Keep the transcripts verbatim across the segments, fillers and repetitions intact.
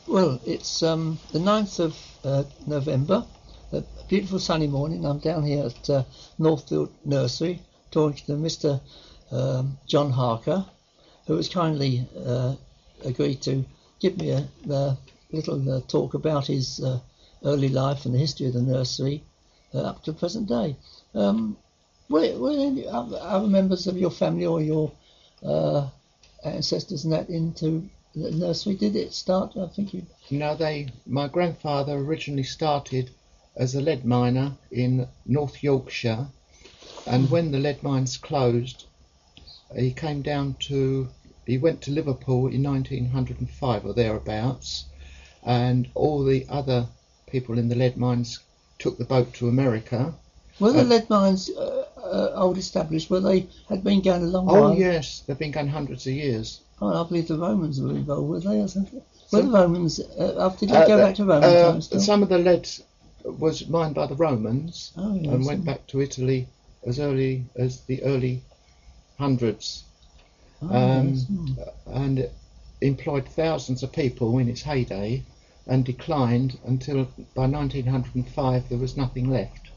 Well, it's um, the ninth of uh, November, a beautiful sunny morning. I'm down here at uh, Northfield Nursery talking to Mister Um, John Harker, who has kindly uh, agreed to give me a, a little uh, talk about his uh, early life and the history of the nursery uh, up to the present day. Um, were, were any other, other members of your family or your uh, ancestors and that into the nursery? Did it start? I think you. No, they. My grandfather originally started as a lead miner in North Yorkshire, and when the lead mines closed, he came down to. He went to Liverpool in nineteen oh five or thereabouts, and all the other people in the lead mines took the boat to America. Were the uh, lead mines uh, uh, old established? Were they had been going a long oh while? yes, they've been going hundreds of years. Oh, I believe the Romans were involved, were they, or something? Were Some, the Romans, uh, did they uh, go back to Roman uh, times still? Some of the lead was mined by the Romans, Oh, yes. and went back to Italy as early as the early hundreds, Oh, um, yes. Hmm. and it employed thousands of people in its heyday, and declined until by nineteen oh five there was nothing left.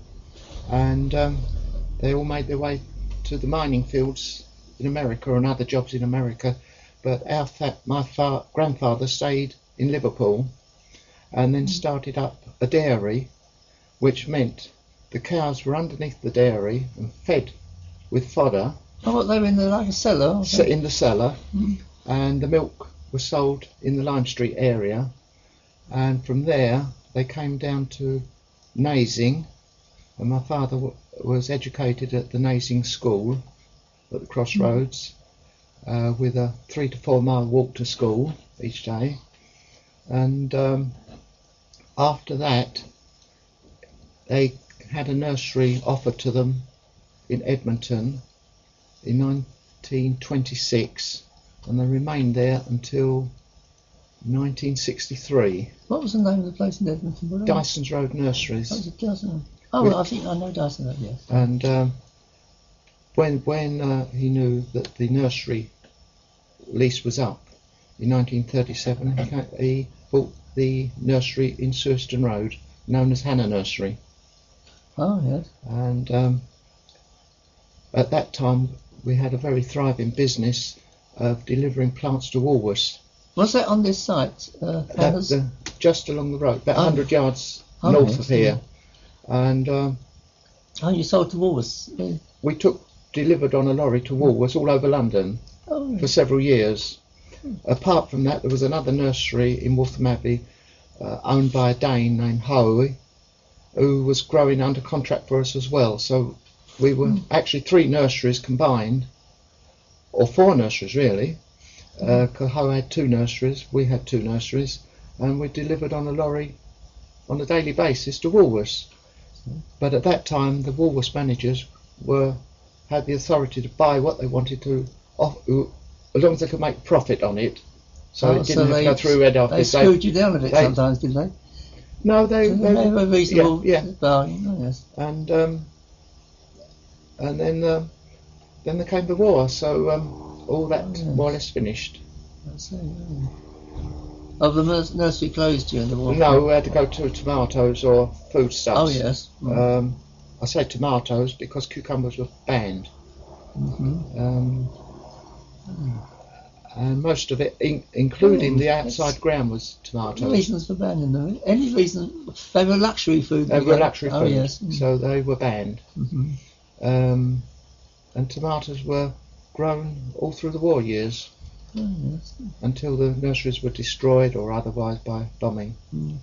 And um, they all made their way to the mining fields in America and other jobs in America, but our fa- my fa- grandfather stayed in Liverpool and then started up a dairy, which meant the cows were underneath the dairy and fed with fodder. Oh, what, they were in the, like a cellar? So in the cellar, Mm. and the milk was sold in the Lime Street area, and from there they came down to Nasing, and my father w- was educated at the Nasing School at the Crossroads, uh, with a three to four mile walk to school each day, and um, after that they had a nursery offered to them in Edmonton in nineteen twenty-six, and they remained there until nineteen sixty-three. What was the name of the place in Edmonton? What Dyson's Road Nurseries. was it? Dyson. Oh, With- well, I think I know Dyson Road, yes. And um, when when uh, he knew that the nursery lease was up in nineteen thirty-seven, he, ca- he bought the nursery in Surston Road, known as Hannah Nursery. Oh, yes. And um, at that time we had a very thriving business of delivering plants to Woolworths. Was that on this site? Uh, That, Hannah's? uh, just along the road, about Oh. one hundred yards Oh, north yes, of here. And um, Oh, you sold to Woolworths? Yeah. we took delivered on a lorry to Woolworths all over London Oh, for several years. Apart from that, there was another nursery in Waltham Abbey uh, owned by a Dane named Howe, who was growing under contract for us as well. So we were actually three nurseries combined, or four nurseries really, because Howe had two nurseries, we had two nurseries, and we delivered on a lorry on a daily basis to Woolworths. But at that time, the Woolworths managers were had the authority to buy what they wanted to, off, as long as they could make profit on it. So Oh, it didn't so have to they- go through head They office. screwed you down a bit they- sometimes, did they? No, they, So they, they have a reasonable yeah, yeah. bargain. Oh, yes. and um, and then um, then there came the war. So um, all that Oh, yes. more or less finished. I see. Yeah. Oh, the nurs- nursery closed during the war. No, we had to go to tomatoes or foodstuffs. Oh, yes. Mm. Um, I say tomatoes because cucumbers were banned. Mm-hmm. Um, and most of it, in, including Oh, the that's- outside ground, was Any tomatoes. reasons for banning them? Any reason? They were luxury food. They were luxury Oh, food, yes. Mm. so they were banned. Mhm. Um, and tomatoes were grown all through the war years Oh, yes. until the nurseries were destroyed or otherwise by bombing. Mm.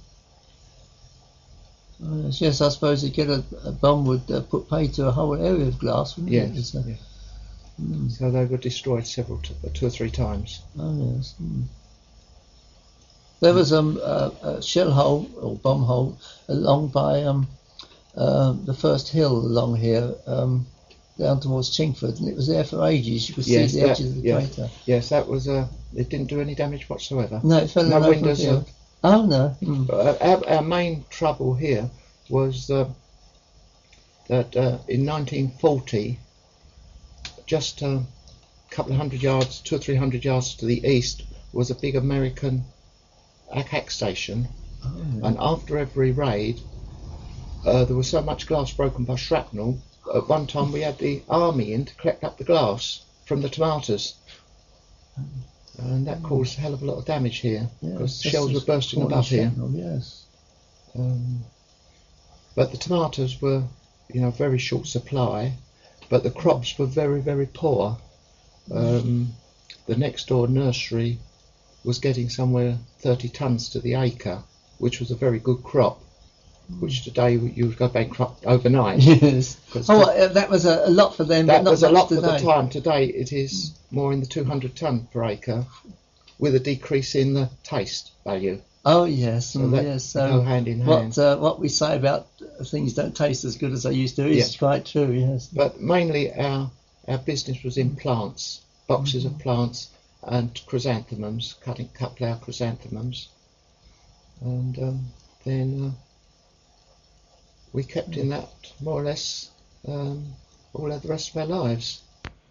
Oh, yes. Yes, I suppose to get a, a bomb would uh, put pay to a whole area of glass, wouldn't it? Yes, It's, uh, yeah. mm. So they were destroyed several, t- two or three times. Oh, yes. Mm. There was um, a, a shell hole or bomb hole along by um, uh, the first hill along here, um, down towards Chingford, and it was there for ages. You could Yes, see the that- edges of the yeah. crater. Yes, that was. Uh, it didn't do any damage whatsoever. No, it fell in No an open windows. field. Oh no. Mm. Uh, our, our main trouble here was uh, that uh, in nineteen forty, just a couple of hundred yards, two or three hundred yards to the east, was a big American Akak station, Oh, yeah. and after every raid, uh, there was so much glass broken by shrapnel. At one time, we had the army in to collect up the glass from the tomatoes, and that caused a hell of a lot of damage here Yeah, because just shells as were bursting important above as here. shrapnel, Yes. Um, but the tomatoes were, you know, very short supply, but the crops were very, very poor. Um, the next door nursery was getting somewhere thirty tons to the acre, which was a very good crop, which today you would go bankrupt overnight. Yes. 'Cause Oh, the- well, uh, that was a, a lot for them, that but not was a much lot today. for the time. Today it is more in the two hundred ton per acre, with a decrease in the taste value. Oh yes, So mm, that yes. go So hand in hand. what uh, what we say about things don't taste as good as they used to is Yeah. quite true. Yes. But mainly our our business was in plants, boxes of plants and chrysanthemums, cutting cut flower chrysanthemums, and um, then uh, we kept in that more or less um, all of the rest of our lives.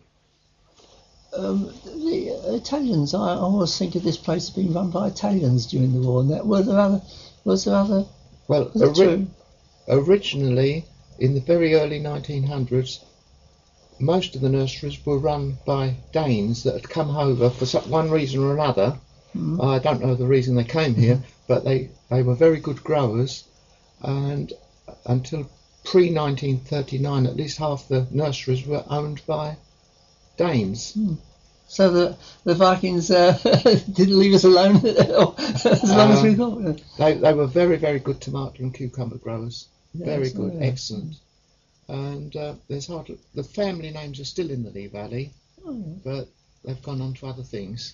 Um, the Italians, I, I always think of this place as being run by Italians during the war. And that were there other, was there other? Well, Was it ori- true? originally in the very early nineteen hundreds, most of the nurseries were run by Danes that had come over for some, one reason or another. Mm. I don't know the reason they came here, but they, they were very good growers, and until pre nineteen thirty-nine, at least half the nurseries were owned by Danes. So the the Vikings uh, didn't leave us alone as long as we Um, thought. They, they were very, very good tomato and cucumber growers. Yes, Very good, oh, yeah. excellent. And uh, there's hardly, the family names are still in the Lee Valley, Oh, yeah. but they've gone on to other things.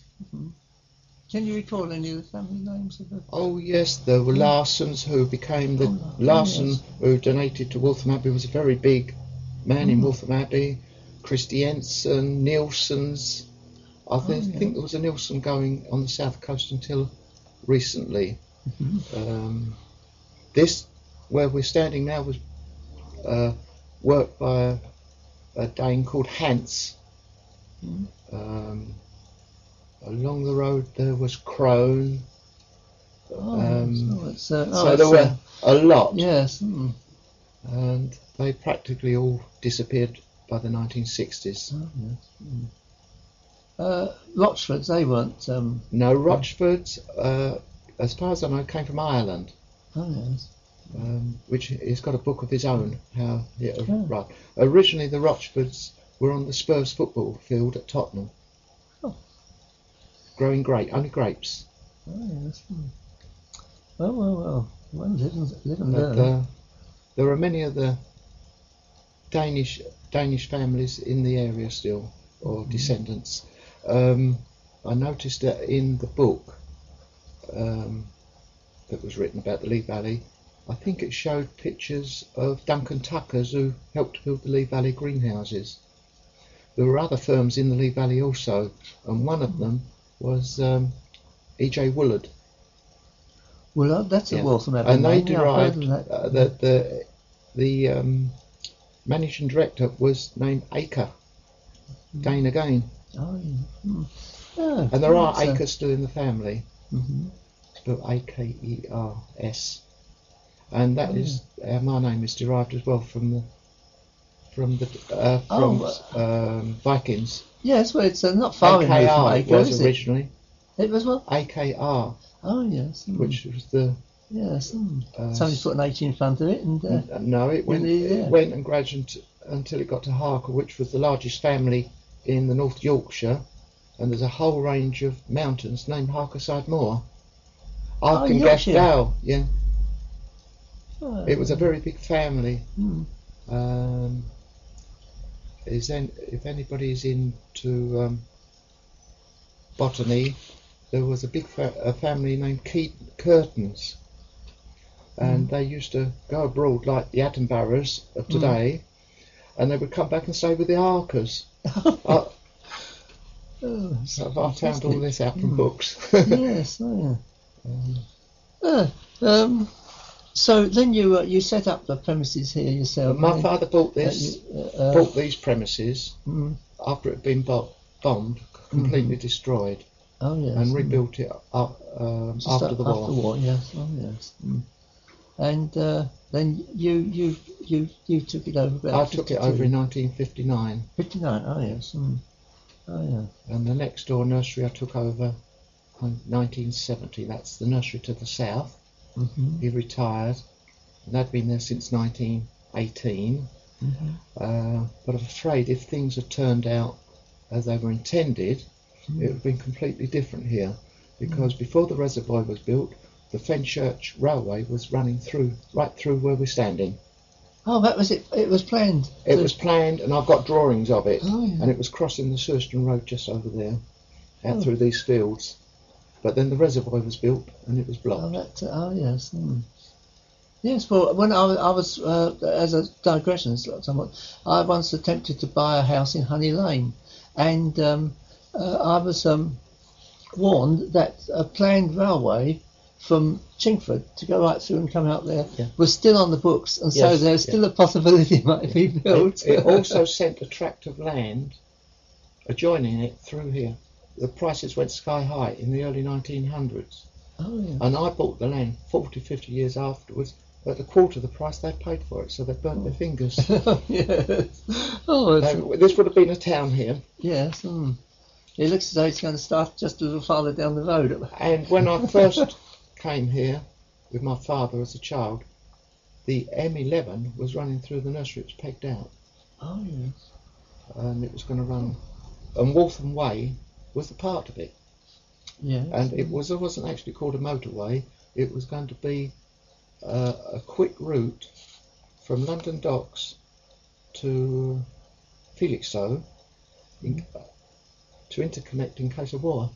Can you recall any of the family names of the? Oh yes, there were Larsons who became the Oh, Larson yes. who donated to Waltham Abbey, was a very big man in Mm. Waltham Abbey. Christiansen, Nielsen's. I thi- Oh, yeah. think there was a Nielsen going on the south coast until recently. Mhm. Um, this, where we're standing now, was uh, worked by a, a Dane called Hans. Mm. Um, along the road there was Crone. Oh, Um, so it's, uh, oh, so it's, there were uh, a lot, yes. Mm. and they practically all disappeared by the nineteen sixties. Oh, yes. Mm. Uh, Rochfords, they weren't. Um, No, Rochford, uh, as far as I know, came from Ireland, oh yes. um, which he's got a book of his own. How it, Oh. right. Originally, the Rochfords were on the Spurs football field at Tottenham, Oh. growing grape, only grapes. Oh yes. Mm. Well, well, well. Well, live and, live and But learn. uh, there are many of the Danish Danish families in the area still, or descendants. Um, I noticed that in the book um, that was written about the Lee Valley, I think it showed pictures of Duncan Tuckers who helped build the Lee Valley greenhouses. There were other firms in the Lee Valley also, and one of them was um, E J Woolard. Well, uh, that's a Yeah. Waltham Abbey And they name. Yeah, I've heard derived of that. uh, that the the um, managing director was named Aker, Dane again, Oh, yeah. Mm. Yeah, and there are that's, uh, Akers still in the family, mhm. but A K E R S, and that Oh, is uh, my name is derived as well from the from the uh, from Oh, um, Vikings. Yes, well, it's uh, not far removed from A K R Acre, was is it? originally It was what? A K R, Oh, yes. Mm. which was the Yes. Mm. uh, Somebody's put an H in front of it, and uh, N- No, it went, Really, yeah. it went and graduated until it got to Harker, which was the largest family in the North Yorkshire, and there's a whole range of mountains named Harkerside Moor. Oh, Arkengath Yorkshire. Dow, yeah. oh, It was a very big family. mm. Um, is then, if anybody is into um, botany, there was a big fa- a family named Keat- Curtins, and they used to go abroad like the Attenboroughs of today, and they would come back and stay with the Arkers. I, Oh, so I found all this out from Mm. books. yes. Oh, yeah. Um, Uh, um, so then you uh, you set up the premises here yourself. my and then, father bought uh, this, you, uh, uh, bought these premises mm, after it had been bo- bombed, completely destroyed. Oh yes. and mm. rebuilt it up, um, Just after a- the war. After the war, yes. Oh yes. Mm. And uh, then you you you you took it over about I took it over in nineteen fifty-nine, fifty-nine. Oh yes. Mm. Oh yeah. and the next door nursery I took over in nineteen seventy. That's the nursery to the south. Mm-hmm. He retired, and I'd been there since nineteen eighteen. Mm-hmm. Uh, but I'm afraid if things had turned out as they were intended, Mm. it would have been completely different here. Because before the reservoir was built, the Fenchurch Railway was running through, right through where we're standing. Oh, that was it. It was planned. It to- was planned, and I've got drawings of it. Oh, yeah. And it was crossing the Surston Road just over there, out Oh. through these fields. But then the reservoir was built, and it was Oh, blocked. that, oh yes. Mm. Yes, well, when I was, I was uh, as a digression somewhat, I once attempted to buy a house in Honey Lane, and um, uh, I was um, warned that a planned railway from Chingford to go right through and come out there Yeah. was still on the books, and so Yes, there's yeah. still a possibility it might be built. It, it also sent a tract of land adjoining it through here. The prices went sky high in the early nineteen hundreds. Oh yeah. And I bought the land forty, fifty years afterwards at a quarter of the price they paid for it, so they burnt their fingers. Yes. Oh, it's, They- this would have been a town here. yes. Mm. It looks as though it's going to start just a little farther down the road. And when I first came here with my father as a child, the M eleven was running through the nursery. It was pegged out, Oh yes. and it was going to run. And Waltham Way was the part of it. Yes. And it was it wasn't actually called a motorway. It was going to be uh, a quick route from London Docks to Felixstowe in, to interconnect in case of war.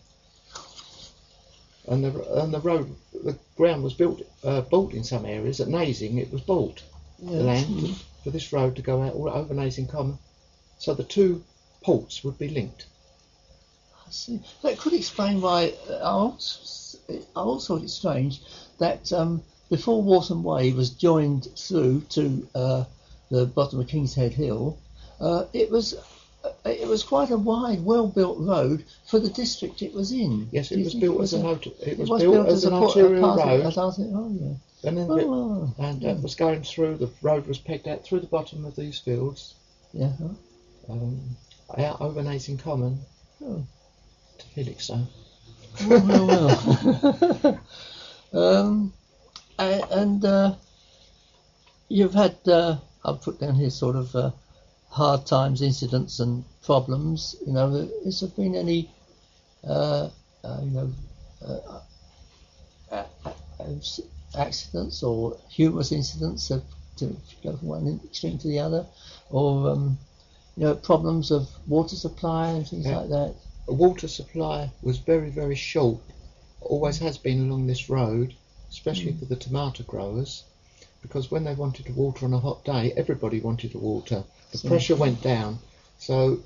And the and the road, the ground was built, uh, bought in some areas. At Nazing, it was bought, Yes. the land Mm. for this road to go out all over Nazing Common, so the two ports would be linked. I see. That could explain why uh, I also, I also thought it strange that um, before Waltham Way was joined through to uh, the bottom of King's Head Hill, uh, it was uh, it was quite a wide, well-built road for the district it was in. Yes, Do it you was think built as a a- motor. It It was, was built, as a an po- a arterial part of- road, as arterial- Oh yeah. and then Oh, bit- oh, and it was going through. The road was pegged out through the bottom of these fields, yeah. um, out over Nazing Common Oh. to Felixstowe. Well, well, well. um, a- and uh, you've had, uh, I've put down here sort of uh, hard times, incidents and problems. You know, has there been any, uh, uh, you know, uh, uh, uh, accidents or humorous incidents of, to go from one extreme to the other, or um, you know, problems of water supply and things Yeah. like that? The water supply was very, very short. Always has been along this road, especially Mm. for the tomato growers, because when they wanted to water on a hot day, everybody wanted to water. The So- pressure went down. So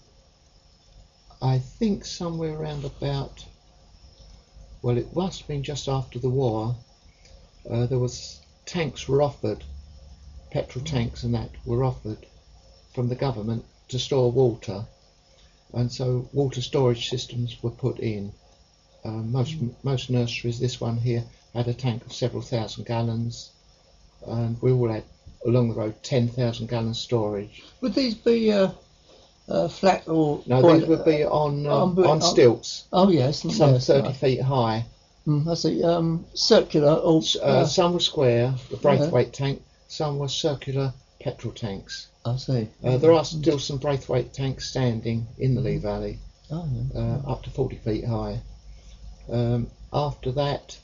I think somewhere around about, well, it must have been just after the war, uh, there was tanks were offered, petrol tanks and that were offered from the government to store water. And so water storage systems were put in. Uh, most most nurseries, this one here, had a tank of several thousand gallons, and we all had along the road ten thousand gallon storage. Would these be uh, uh, flat or No, point- these would be on um, on- on on- stilts, Oh yes, some yes, thirty right. feet high. Mm, I see. Um, circular or S- Uh, uh, some were square, the Yeah. Braithwaite tank. Some were circular petrol tanks. I see. Uh, there are still some Braithwaite tanks standing in the Lee Valley, Oh, yeah. uh, up to forty feet high. Um, after that,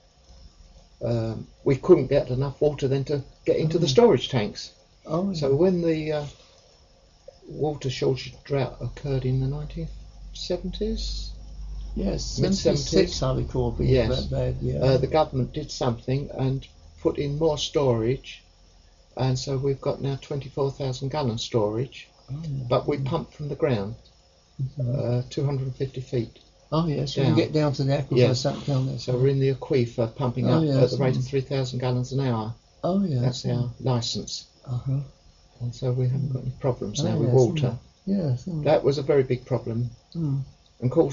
um, we couldn't get enough water then to get into the Mm. storage tanks. Oh, yeah. So when the uh, water shortage drought occurred in the nineteen seventies, yes, mid-seventies. seventy-six I recall being Yes. that bad. Yeah. uh, the government did something and put in more storage, and so we've got now twenty-four thousand gallon storage, oh, yeah. but we pump from the ground, Mhm. uh, two hundred fifty feet. Oh yes, you down. can get down to the aquifer Yes. sunk down there. So we're in the aquifer pumping Oh, up yes. at the rate of three thousand gallons an hour. Oh yes. That's our licence. Uh-huh. And so we haven't got any problems Oh, now with yes, water. Yes. Mm. That was a very big problem. Mm. And of course,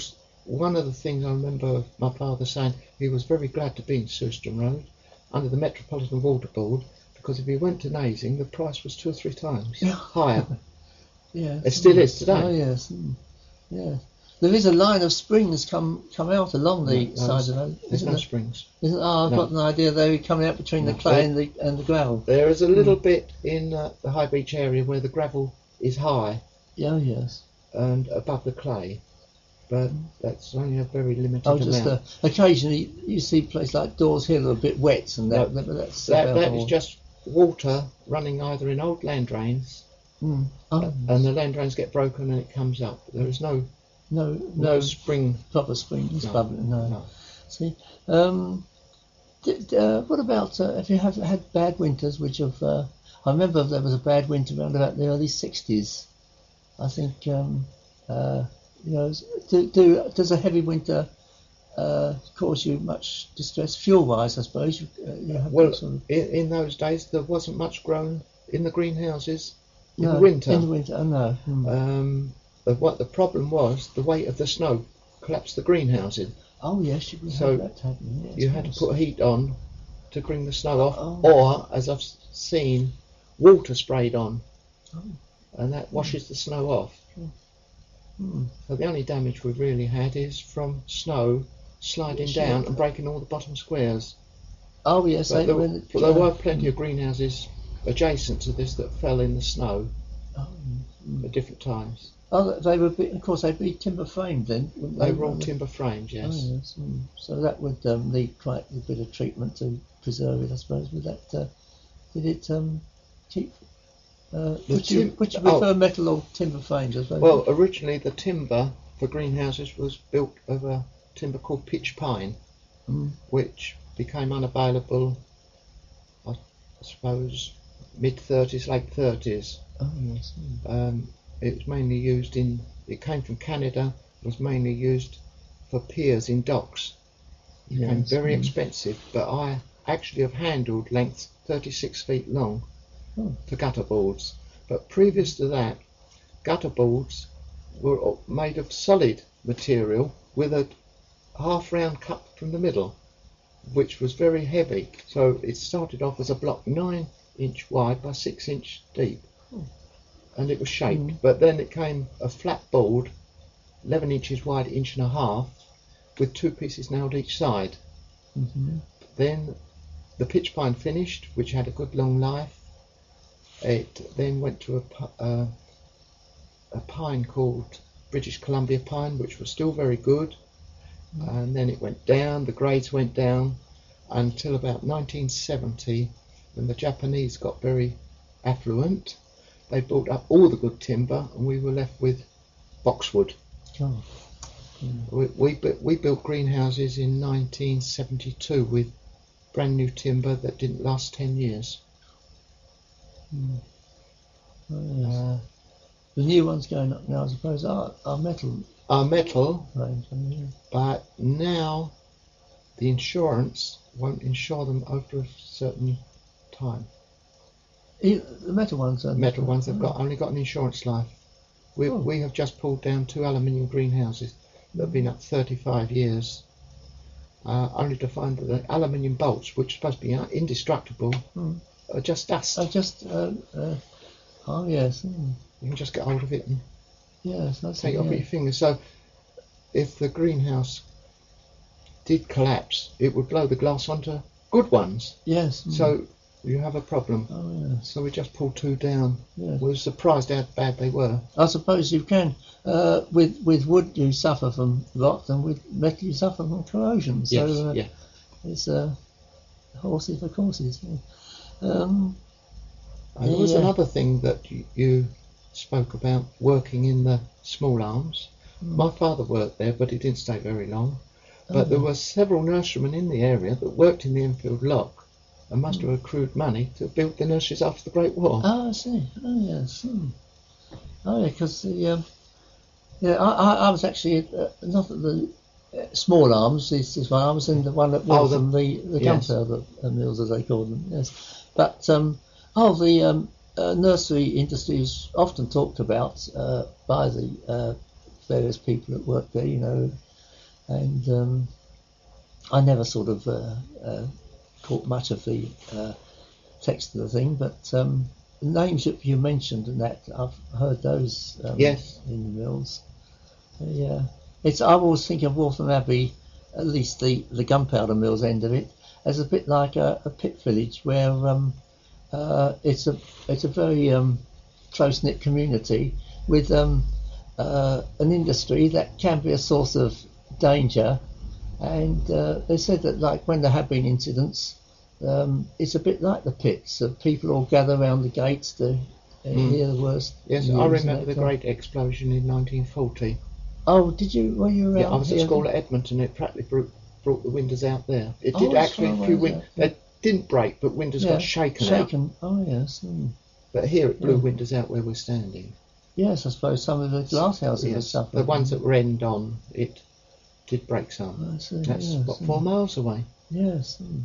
one of the things I remember my father saying, he was very glad to be in Sewston Road under the Metropolitan Water Board, because if he went to Nazing, the price was two or three times higher. Yeah, It still is today. Oh yes, mm. yeah. There is a line of springs come come out along the No, side of the road. There's Isn't no there? springs. Isn't, oh, I've No. got an idea they were coming out between No, the clay they- and the and the gravel. There is a little bit in uh, the High Beach area where the gravel is high Yeah, oh, yes. and above the clay, but that's only a very limited Oh, just amount. uh, occasionally you see places like Dawes Hill are a bit wet and that. No, but that's that about that all. is just water running either in old land drains, Mm. Oh, and the land drains get broken and it comes up. There is no no, no, no spring. proper springs, No, bubbling. No. no. See, um, did, uh, what about uh, if you have had bad winters, which have? Uh, I remember there was a bad winter around about the early sixties. I think, um, uh, you know, do, do does a heavy winter uh, cause you much distress fuel-wise? I suppose you, uh, you have Well, sort of, in, in those days there wasn't much grown in the greenhouses in no, the winter. In the winter, I know. Mm. Um, but what the problem was, the weight of the snow collapsed the greenhouses. Oh yes, you would so have that happening. Yes, You of had to course. put heat on to bring the snow off, Oh. or, as I've seen, water sprayed on, Oh. and that washes the snow off. Mm. So the only damage we've really had is from snow sliding Sure. down and breaking all the bottom squares. Oh yes, But they, there, when it, but there uh, were plenty of greenhouses adjacent to this that fell in the snow Oh, mm. at different times. Oh, they would be. Of course, they'd be timber framed then. Wouldn't They they were all Wouldn't they? timber framed, yes. Oh, yes. Mm. So that would um, need quite a bit of treatment to preserve it, I suppose. Would that? Uh, did it um, keep? Uh, The would you tim- would you oh. prefer metal or timber frames? I suppose. Well, originally the timber for greenhouses was built of a timber called pitch pine, Mm. which became unavailable, I suppose, mid thirties, late thirties. Oh yes. Mm. Um, it was mainly used in, it came from Canada, was mainly used for piers in docks. It became Yes, very mm. expensive, but I actually have handled lengths thirty-six feet long Oh. for gutter boards. But previous to that, gutter boards were made of solid material with a half round cut from the middle, which was very heavy. So it started off as a block nine inch wide by six inch deep, Oh. and it was shaped. Mm. But then it came a flat board, eleven inches wide, inch and a half, with two pieces nailed each side. Mm-hmm. Then the pitch pine finished, which had a good long life. It then went to a, pi- uh, a pine called British Columbia pine, which was still very good. And then it went down, the grades went down until about nineteen seventy, when the Japanese got very affluent. They bought up all the good timber and we were left with boxwood. Oh. We, we, bu- we built greenhouses in nineteen seventy-two with brand new timber that didn't last ten years. Mm. Oh, yes. Uh, The new ones going up now, I suppose, are, are metal are metal, frames. I mean, but now the insurance won't insure them over a certain time. yeah. The metal ones are Metal ones have oh. got only got an insurance life. We Oh. we have just pulled down two aluminium greenhouses that have been up thirty-five years, uh, only to find that the aluminium bolts, which are supposed to be uh, indestructible, Hmm. are just dust. I just, uh, uh, oh yes, mm. You can just get hold of it and yes, that's take it, it off yeah. with your fingers. So if the greenhouse did collapse, it would blow the glass onto good ones. Yes. mm. So you have a problem. Oh yes, So we just pulled two down. yes. We were surprised how bad they were. I suppose you can. Uh, with with wood you suffer from rot, and with metal you suffer from corrosion. So Yes, uh, yeah. it's uh, horses for courses. Yeah. Um, And there was Yeah. another thing that you, you spoke about, working in the small arms. Mm. My father worked there, but he didn't stay very long. But there Oh. were several nurserymen in the area that worked in the Enfield Lock and must have accrued money to build the nurseries after the Great War. Oh, I see. Oh, yes. Hmm. Oh, yeah, because the um, yeah, I, I, I was actually uh, not at the uh, small arms. This is one. I was in the one at Oh, the- Wilson, the the yes. gunpowder uh, mills, as they call them. Yes, but um, oh, the um, uh, nursery industry is often talked about uh, by the uh, various people that work there. You know, and um, I never sort of uh, uh, caught much of the uh, text of the thing, but um, the names that you mentioned and that, I've heard those um, Yes. in the mills. Yeah, it's. I always think of Waltham Abbey, at least the, the gunpowder mills end of it, as a bit like a, a pit village where um, uh, it's a it's a very um, close knit community with um, uh, an industry that can be a source of danger. And uh, they said that, like, when there have been incidents, um, it's a bit like the pits. So people all gather around the gates to uh, Mm. hear the worst. Yes, news I and remember that the kind. great explosion in nineteen forty. Oh, did you? Were you around? Yeah, I was at here? school at Edmonton. It practically brought, brought the windows out there. It Oh, did that's actually. far A few away, win- is that? They didn't break, but windows Yeah, got shaken, out. Shaken. Oh, yes. Mm. But here it blew Yeah. windows out where we're standing. Yes, I suppose some of the glass houses have Yes, suffered. the ones that were end on, it did break some. I see, That's yes, what mm. four miles away. Yes. Mm.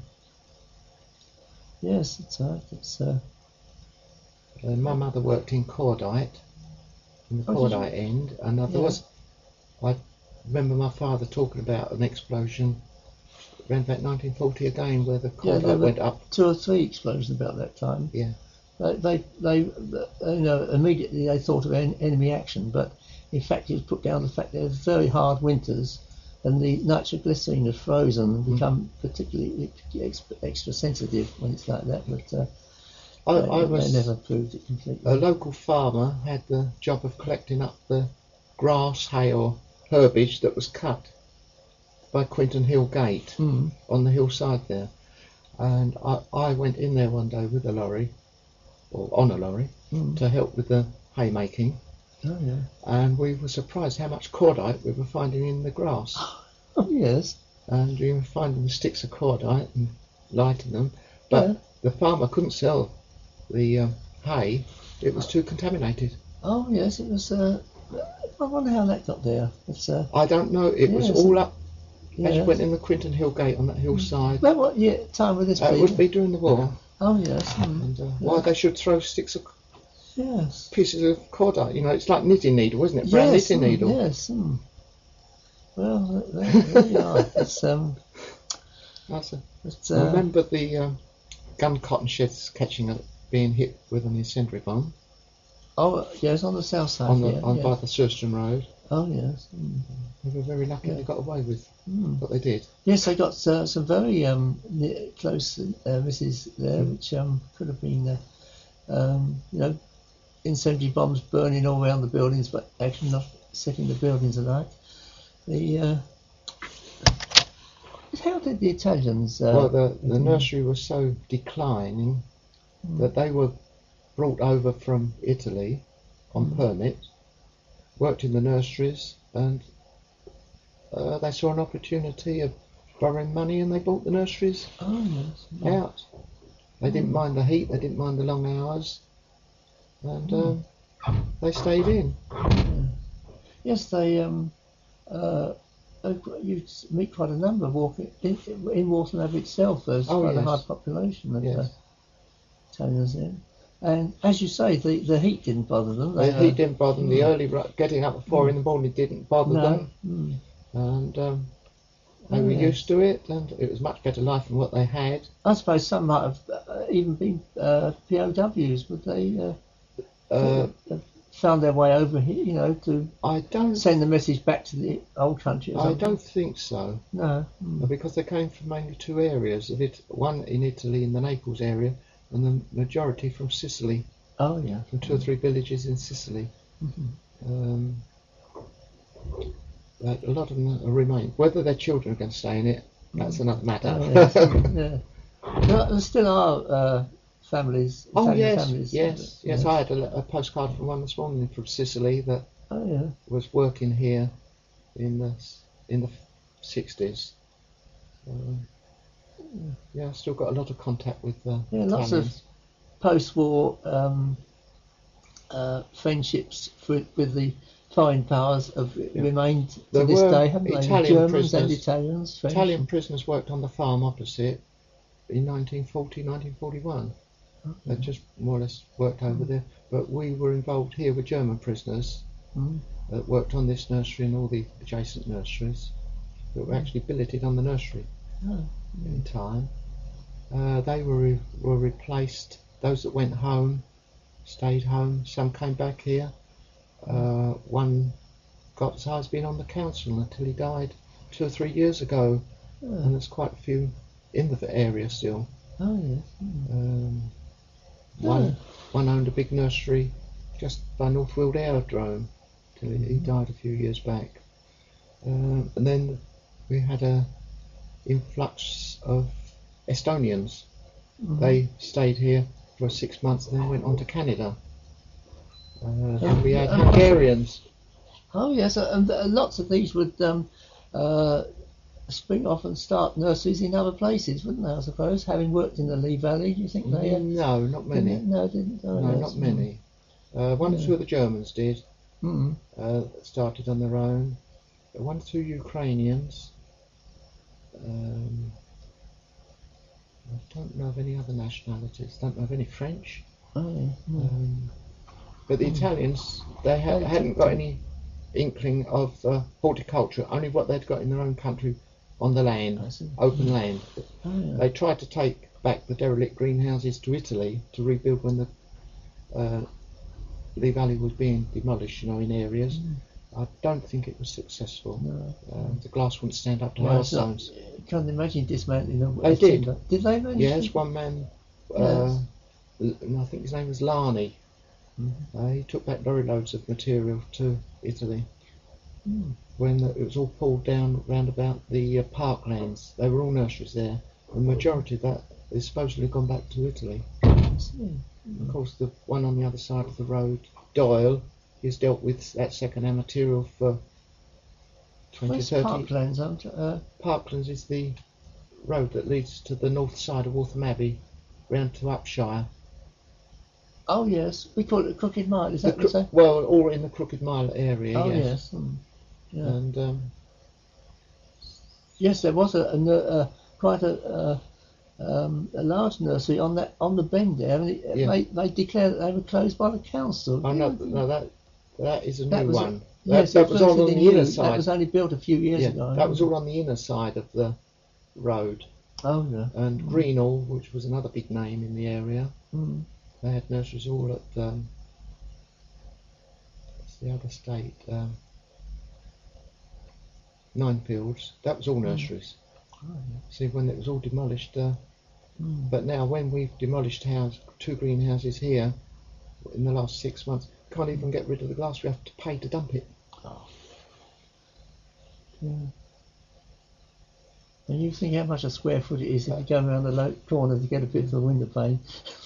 Yes, it's right. It's uh, Uh, my mother worked in Cordite, in the Oh, did Cordite end, and uh, there Yeah. was. I remember my father talking about an explosion around about nineteen forty again, where the yeah, Cordite there were went up. two or three explosions about that time. Yeah. They, they, they, you know, immediately they thought of en- enemy action, but in fact it was put down to the fact there was very hard winters, and the nitroglycerine had frozen and Mm. become particularly ex- extra sensitive when it's like that. But uh, I, they, I was they never proved it completely. a local farmer had the job of collecting up the grass, hay, or herbage that was cut by Quinton Hill Gate Mm. on the hillside there, and I, I went in there one day with a lorry, or on a lorry, Mm. to help with the haymaking, Oh yeah. and we were surprised how much cordite we were finding in the grass. Oh yes. And we were finding the sticks of cordite and lighting them, but Yeah. the farmer couldn't sell the um, hay; it was too contaminated. Oh yes, it was. Uh, I wonder how that got there. It's uh, I don't know. It was Yes. all up yeah. as you went in the Quinton Hill Gate on that hillside. Well, what year, time would this Uh, be? it would be during the war, Oh yes. Mm. and uh, why they should throw sticks of Yes. pieces of cordite. You know, it's like knitting needle, isn't it? Brown Yes. knitting mm, needle. Yes. Mm. Well, there, there you are. It's um. That's a, It's, I uh, remember the um, gun cotton sheds catching a, being hit with an incendiary bomb oh yes, on the south side. on the yeah, on yeah. by the Surstone Road. Oh yes. Mm. They were very lucky Yeah. they got away with Mm. what they did. Yes, they got uh, some very um ne- close uh, misses there, Mm. which um could have been uh, um you know incendiary bombs burning all around the buildings, but actually not setting the buildings alight. The uh, how did the Italians? Uh, well, the the nursery was so declining Mm. that they were brought over from Italy on Mm. permit, worked in the nurseries, and uh, they saw an opportunity of borrowing money, and they bought the nurseries Oh yes. Mm. out. They didn't Mm. mind the heat, they didn't mind the long hours, and Mm. um, they stayed in. Yeah. Yes, they um uh. uh, You meet quite a number of walking in, in Waltham Abbey itself. There's Oh, quite a yes. high population of uh, Yes. Italians there. And as you say, the, the heat didn't bother them. The They, heat uh, didn't bother them. The mm. early ru- getting up at four in the morning didn't bother no. them, Mm. and um, they Oh, were yeah. used to it, and it was much better life than what they had. I suppose some might have uh, even been uh, P O Ws, but they uh, Uh, uh, found their way over here, you know, to I don't. send the message back to the old country or I something. don't think so, No. Mm. because they came from mainly two areas of it. One in Italy, in the Naples area, and the majority from Sicily, Oh, yeah. from two or three villages in Sicily. Mhm. Um, but a lot of them remain. Whether their children are going to stay in it, that's another matter. Oh, yes. yeah. There, there still are uh, families, Oh Italian yes, families. yes, yes. I had a, a postcard from one this morning from Sicily that Oh, yeah. was working here in the s- in the sixties. Um, yeah, I've still got a lot of contact with uh, Yeah, lots of Italians. post-war um, uh, friendships with, with the foreign powers have Yeah. remained to There this were day, haven't they? Italian Germans and prisoners- Italians. French. Italian prisoners worked on the farm opposite in nineteen forty, nineteen forty-one. They Okay. just more or less worked over there. But we were involved here with German prisoners Mm. that worked on this nursery and all the adjacent nurseries. that were actually billeted on the nursery Oh. in time. Uh, they were re- were replaced. Those that went home stayed home. Some came back here. Uh, one got as high as being on the council until he died two or three years ago, Oh. and there's quite a few in the area still. Oh yes. Mm. Um, Oh. one one owned a big nursery just by Northfield Aerodrome till he, he died a few years back. Um, and then we had a influx of Estonians. Mhm. They stayed here for six months and then went on to Canada. Uh, and we had Oh. Hungarians. Oh yes, uh, and uh, lots of these would um, uh, spring off and start nurseries in other places, wouldn't they? I suppose, having worked in the Lee Valley, do you think they? Uh, No, not many. didn't, no, didn't. Oh, No, yes. not many. Uh, one or Yeah. two of the Germans did. Mm. Uh, started on their own. One or two Ukrainians. Um, I don't know of any other nationalities. Don't know of any French. Oh, yeah. Mm. Um, but the Mm. Italians, they ha- They hadn't did got too. any inkling of uh, horticulture. Only what they'd got in their own country on the land, I see. open land. Oh, yeah. They tried to take back the derelict greenhouses to Italy to rebuild when the uh, Lee Valley was being demolished, you know, in areas. Mm. I don't think it was successful. No. Um, the glass wouldn't stand up to Well, it's not- hailstones. can't imagine dismantling them. They did. timber. Did they manage Yes, to? one man, uh, Yes. L- I think his name was Larney. Mhm. Uh, he took back lorry loads of material to Italy Mm. when the, it was all pulled down round about the uh, parklands. They were all nurseries there. The majority of that is supposedly gone back to Italy. I see. Of course, the one on the other side of the road, Doyle, he's dealt with that second-hand material for twenty, Where's thirty. Parklands? I'm tr- Uh, Parklands is the road that leads to the north side of Waltham Abbey, round to Upshire. oh yes, we call it Crooked Mile. Is The that what you cro- say? well, all in the Crooked Mile area, Oh yes. yes. Mm. Yeah. And um, Yes, there was a, a, nur- uh, quite a, uh, um, a large nursery on that on the bend there, and it, Yeah. they they declared that they were closed by the council. oh no, didn't they? no, that that is a That new was a- one. Yes, that, it that was all on relatively the inner new. side. That was only built a few years yeah, ago. that was all on the inner side of the road. Oh yeah. And Mm. Greenall, which was another big name in the area, Mm. they had nurseries all at um, what's the other state? Um, Ninefields. That was all nurseries. Oh, yeah. See, when it was all demolished. Uh, Mm. but now, when we've demolished house, two greenhouses here in the last six months, can't even get rid of the glass. We have to pay to dump it. Oh. Yeah. And you think how much a square foot it is if you go around the low corner to get a bit of the window pane.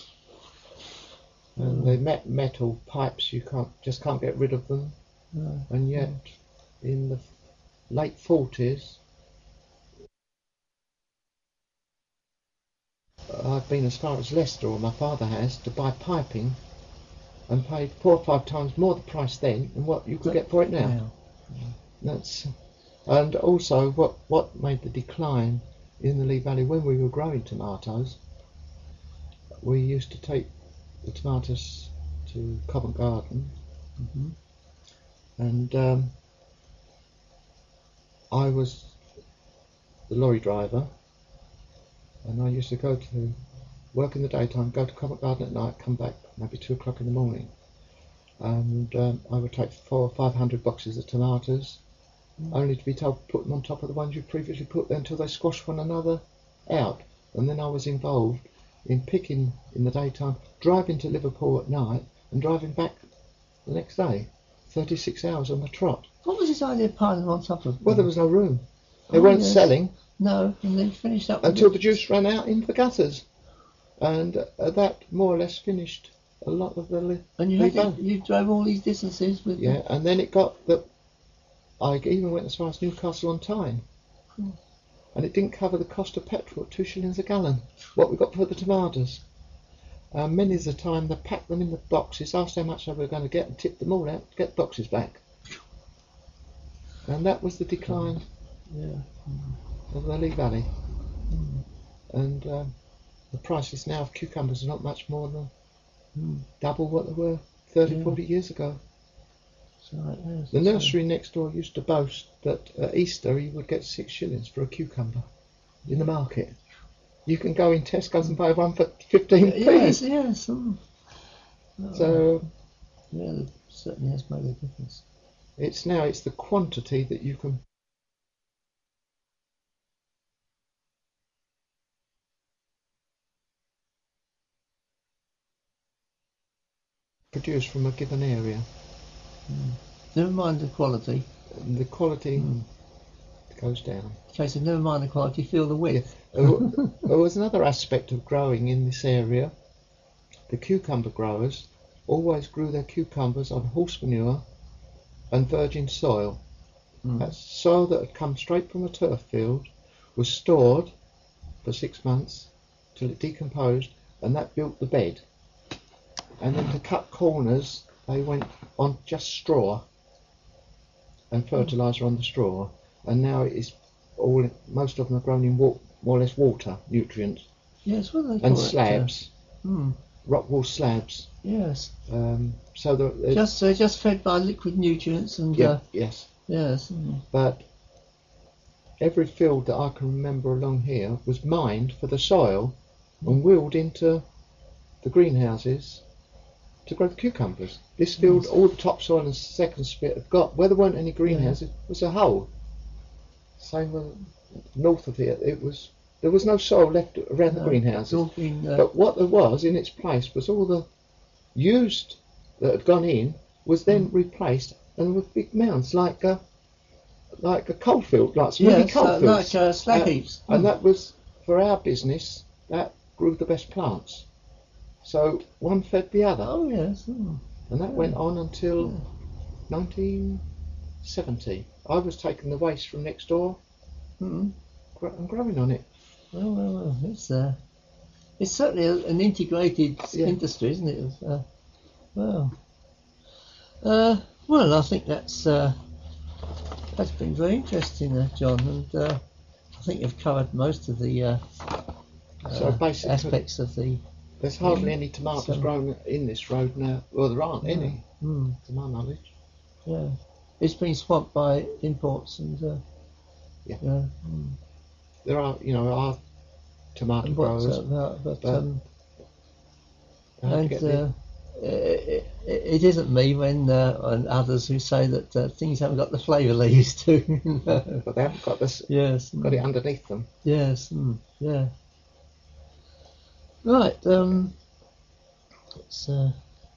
And the met- metal pipes, you can't just can't get rid of them. No. And yet, in the late forties, I've been as far as Leicester, or my father has, to buy piping, and paid four or five times more the price then than what you could get for it now. Now. That's, and also what what made the decline in the Lee Valley when we were growing tomatoes. We used to take the tomatoes to Covent Garden, Mhm. and um, I was the lorry driver, and I used to go to work in the daytime, go to Covent Garden at night, come back maybe two o'clock in the morning, and um, I would take four or five hundred boxes of tomatoes, Mm. only to be told to put them on top of the ones you previously put there until they squashed one another out. And then I was involved in picking in the daytime, driving to Liverpool at night, and driving back the next day, thirty-six hours on the trot. What was this idea of piling them on top of? Well, there was no room. They Oh, weren't yes. selling No, and they finished up with until it. the juice ran out into the gutters, and uh, that more or less finished a lot of the. Li- And you Lee had to, Valley. you drove all these distances with. Yeah, and then it got that. I even went as far as Newcastle on Tyne, Hmm. and it didn't cover the cost of petrol at two shillings a gallon. What we got for the tomatoes. Uh, many of the time they packed them in the boxes, asked how much they were going to get, and tipped them all out to get the boxes back. And that was the decline Yeah. of the Lee Valley. Mm. And um, the prices now of cucumbers are not much more than Mm. double what they were thirty, Yeah. forty years ago. Right, yes, The that's nursery next door used to boast that at Easter he would get six shillings for a cucumber in the market. You can go in Tesco's and buy one for fifteen p. Yes, yes. Mm. Oh, So yeah, it certainly has made a difference. it's now it's the quantity that you can produce from a given area. Mm. Never mind the quality. And the quality Mm. goes down. Okay, so never mind the quality, feel the width. There wa- there was another aspect of growing in this area. The cucumber growers always grew their cucumbers on horse manure and virgin soil. Mm. That soil that had come straight from a turf field was stored for six months till it decomposed, and that built the bed. And then to cut corners, they went on just straw and fertiliser on the straw. And now it is all, most of them are grown in wa- more or less water, nutrients, Yes, what do they call and it? slabs, Uh, mm. rock wool slabs. Yes, Um, so the just uh, just fed by liquid nutrients and yeah, uh, yes. yes. Mm. But every field that I can remember along here was mined for the soil and wheeled into the greenhouses to grow the cucumbers. This field, Yes. all the topsoil and second spit have got, where there weren't any greenhouses, was a hole. Same with north of here, it was there was no soil left around the No, greenhouses. it's all been, uh, But what there was in its place was all the used that had gone in was then replaced, and with big mounds like a like a coalfield, like some really yes, uh, coalfields. like uh, slag Uh, heaps. And Mm. that was, for our business, that grew the best plants. So one fed the other, Oh yes. Mm. and that yeah. went on until Yeah. nineteen seventy. I was taking the waste from next door Mm. gr- and growing on it. Well, well, well, it's uh, it's certainly a, an integrated Yeah. industry, isn't it? of, Uh, well, uh, well, I think that's uh, that's been very interesting, uh, John, and uh, I think you've covered most of the uh, So uh, basically- aspects of the. There's hardly any tomatoes So- grown in this road now. Well, there aren't any, Mm, to my knowledge. yeah, it's been swamped by imports and. Uh, Yeah. yeah mm. There are, you know, are tomato And what, growers. uh, but, but but um, How to and get the- uh, it, it, it isn't me when uh, and others who say that uh, things haven't got the flavour they used to. but they haven't got this, yes, got it mm, underneath them. yes, mm, yeah. Right. Um, it's, uh,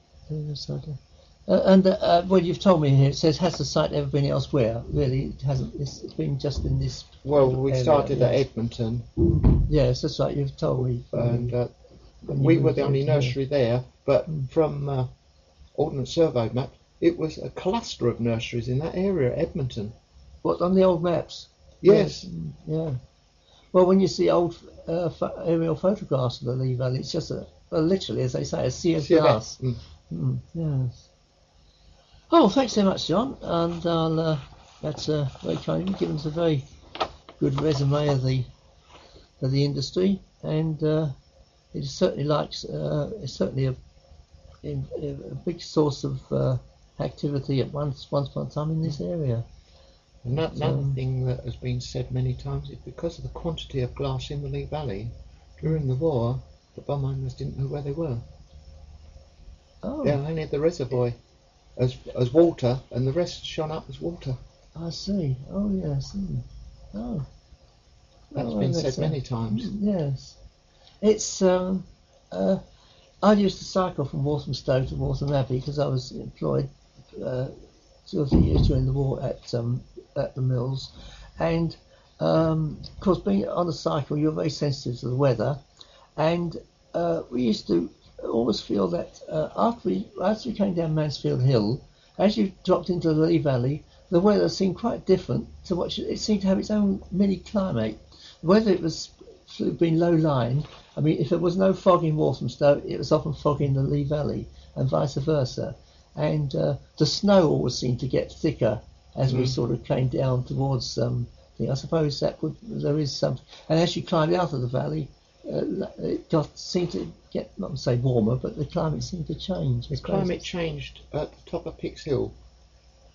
uh, and uh, uh, well, you've told me here. It says, has the site ever been elsewhere? Really, it hasn't. It's been just in this. Well, we area, started at yes. Edmonton, Yes, that's right. You've told me. and uh, When you we were moved the only over here. nursery there. But Mm. from uh, Ordnance Survey map, it was a cluster of nurseries in that area, Edmonton. What, on the old maps? Yes, Mm, yeah. Well, when you see old uh, pho- aerial photographs of the Lee Valley, it's just a, well, literally, as they say, a sea of See that? glass. Mm. Mm, yes. Oh, thanks so much, John. And I'll, uh, that's uh, very kind. You've given us a very good resume of the of the industry, and uh, it certainly likes. Uh, it's certainly a, in, a big source of uh, activity at once once upon a time in this area. Ano- Another Um, thing that has been said many times is because of the quantity of glass in the Lee Valley, during the war, the bomb owners didn't know where they were. Oh, They only had the reservoir as as water, and the rest shone up as water. I see. Oh, yes. Mm. Oh. That's Oh, been that's, said uh, many times. Mm, Yes. It's, um, uh, I used to cycle from Walthamstow to Waltham Abbey because I was employed uh, two or three years during the war at um, at the mills. And, um, of course, being on a cycle, you're very sensitive to the weather. And uh, we used to always feel that uh, after, we, after we came down Mansfield Hill, as you dropped into the Lee Valley, the weather seemed quite different to what you, it seemed to have its own mini climate. Whether it was sort of been low lying, I mean, if there was no fog in Walthamstow, it was often fog in the Lee Valley, and vice versa. And uh, the snow always seemed to get thicker as we Mm. sort of came down towards. Um, thing. I suppose that would there is some, and as you climbed out of the valley, uh, it got seemed to get not to say warmer, but the climate seemed to change. I The suppose. climate changed at the top of Pix Hill.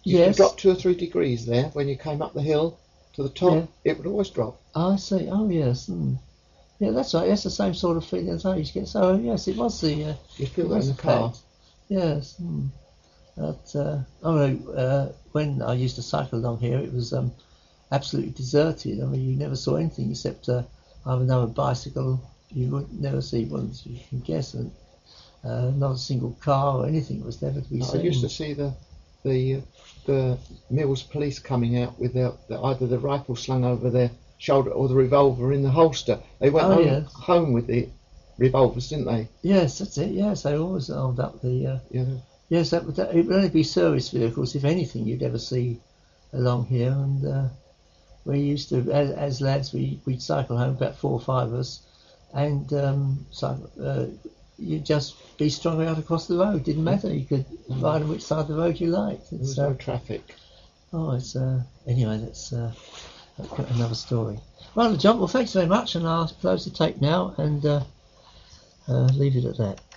If you Yes. dropped two or three degrees there, when you came up the hill to the top, Yeah. it would always drop. I see. Oh yes. Mm. Yeah, that's right. That's the same sort of feeling as I used to get. So yes, it was the. Uh, You feel it that was in the the car. fact. Yes. Mm. But uh, oh no, uh, when I used to cycle along here, it was um, absolutely deserted. I mean, you never saw anything except uh, either another bicycle. You would never see one, as you can guess, and uh, not a single car or anything was never to be I seen. used to see the the the Mills police coming out with their, the, either the rifle slung over their shoulder or the revolver in the holster. They went Oh, home, yes. home with the revolvers, didn't they? Yes, that's it. Yes, they always hold up the. Uh, Yeah. yes, that would that, it would only be service vehicles, if anything, you'd ever see along here. And uh, we used to, as, as lads, we we'd cycle home, about four or five of us, and um, so uh, you'd just be strung out across the road. Didn't matter. You could ride on which side of the road you liked. There was It's, no uh, traffic. oh, it's uh, anyway. That's uh, that's another story. Right, John. Well, thanks very much, and I'll close the tape now and uh, uh, leave it at that.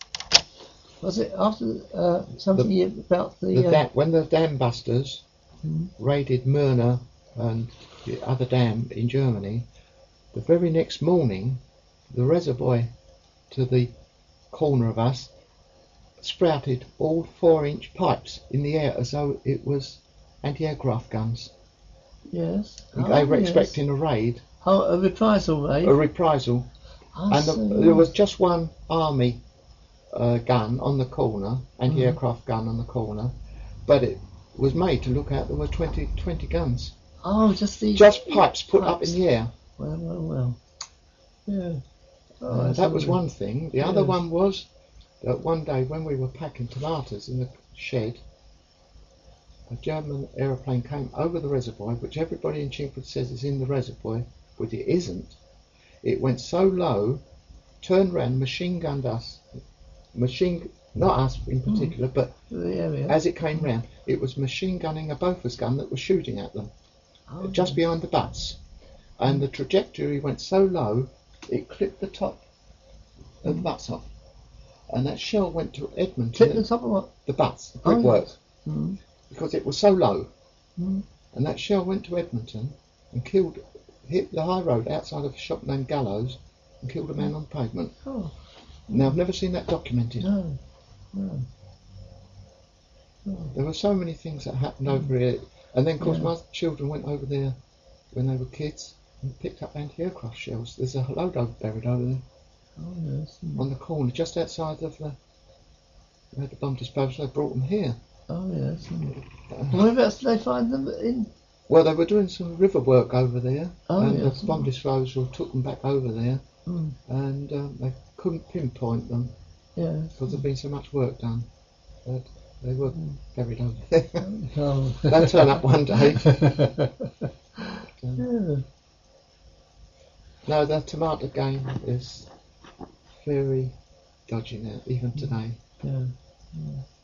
Was it after uh, something The- about the? The uh, da- when the dam busters Mhm. raided Myrna and the other dam in Germany, the very next morning, the reservoir to the corner of us sprouted all four-inch pipes in the air as though it was anti-aircraft guns. Yes. And Oh, they were yes. expecting a raid, Oh, a reprisal raid. a reprisal, I and the, see, there was yes. just one army uh, gun on the corner, anti-aircraft gun on the corner, but it was made to look out there were twenty, twenty guns. Oh, just the. Just pipes put up pipes. in the air. Well, well, well. Yeah. Oh, Uh, that's that was lovely. one thing. The other Yes. one was that one day when we were packing tomatoes in the shed, a German aeroplane came over the reservoir, which everybody in Chingford says is in the reservoir, but it isn't. It went so low, turned round, machine gunned us. Machine, not us in particular, but The area. as it came round, it was machine gunning a Bofors gun that was shooting at them, Oh, just behind the butts. And the trajectory went so low, it clipped the top of the butts off. And that shell went to Edmonton, Clip the top of what? the butts, the Oh, brickwork, yes. Mm. because it was so low. Mm. And that shell went to Edmonton and killed, hit the high road outside of a shop named Gallows and killed a man on pavement. Oh, Now, I've never seen that documented. no. No. No. There were so many things that happened over here. And then, of course, Yeah. my children went over there when they were kids and picked up anti-aircraft shells. There's a load over buried over there Oh, yes. Mm. on the corner, just outside of the, we had the bomb disposal. They brought them here. Oh, yes. Mm. Uh, Whereabouts did they find them? In. Well, they were doing some river work over there, Oh, and yes. the bomb disposal took them back over there, Mm. and um, they couldn't pinpoint them Yes. because there'd been so much work done. But they were Mm. buried over there. Oh. They'll turn up one day. Yeah. No, the tomato game is very dodgy now, even today. Yeah. Yeah.